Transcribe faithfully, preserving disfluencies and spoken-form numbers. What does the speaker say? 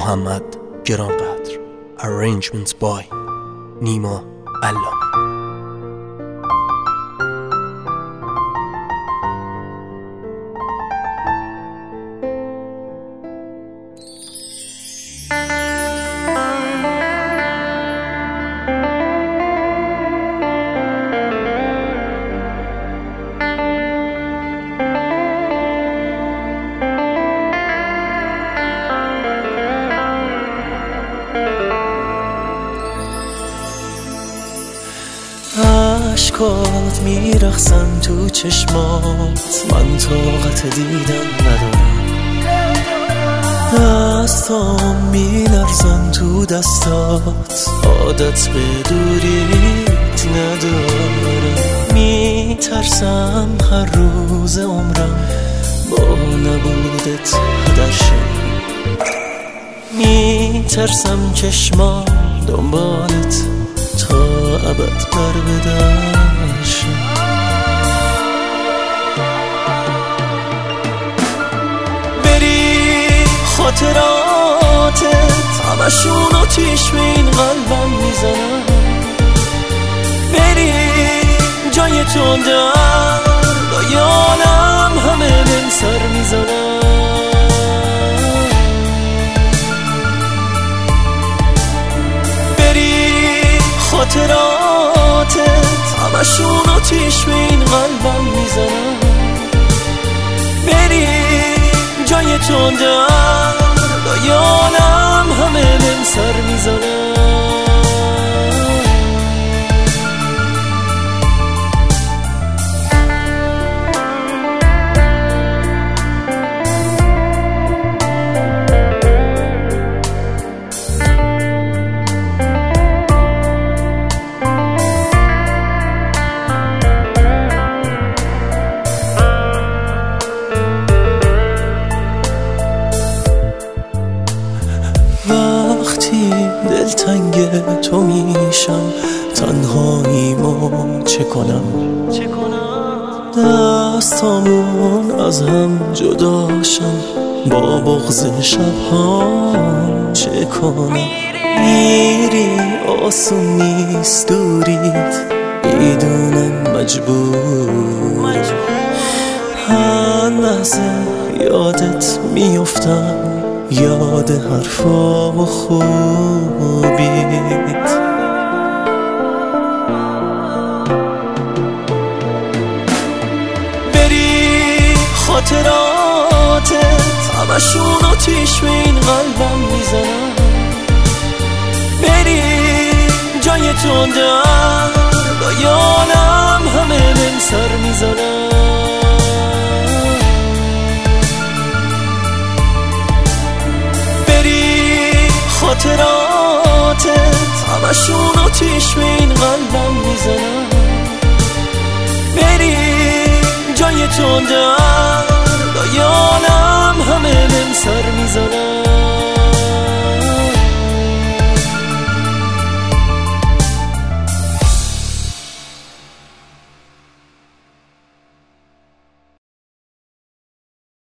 محمد گرانقدر. Arrangements by نیما علامه. عشقات میرخصن تو چشمات، من طاقت دیدن ندارم. دستام میلرزن تو دستات، عادت به دوریت ندارم. میترسم هر روز عمرم با نبودت هدر شه. میترسم چشمام دنبالت تا ابد بر بدرش. بری خاطراتت همشون آتیش به این قلبم میزنن. بری جای تو درد یالم همه من سر میزنن. خاطراتت همشون آتیش به این قلبم میزنن. بری جای تو درد یالم همه من سر میزنن. دلتنگ تو میشم تنهاییمو چه کنم؟ دستامون از هم جداشم با بغض شبها چه کنم؟ میری آسون نیست دوریت، میدونم مجبور. هر لحظه یادت میفتم، یاد حرفا و خوبیت. بری خاطراتت همشون آتیش به این قلبم میزنن. بری جای تو درد یالم همه من سر میزنن. خاطراتت همشون آتیش به این قلبم میزنن. بری جای تو درد یالم همه من سر میزنن.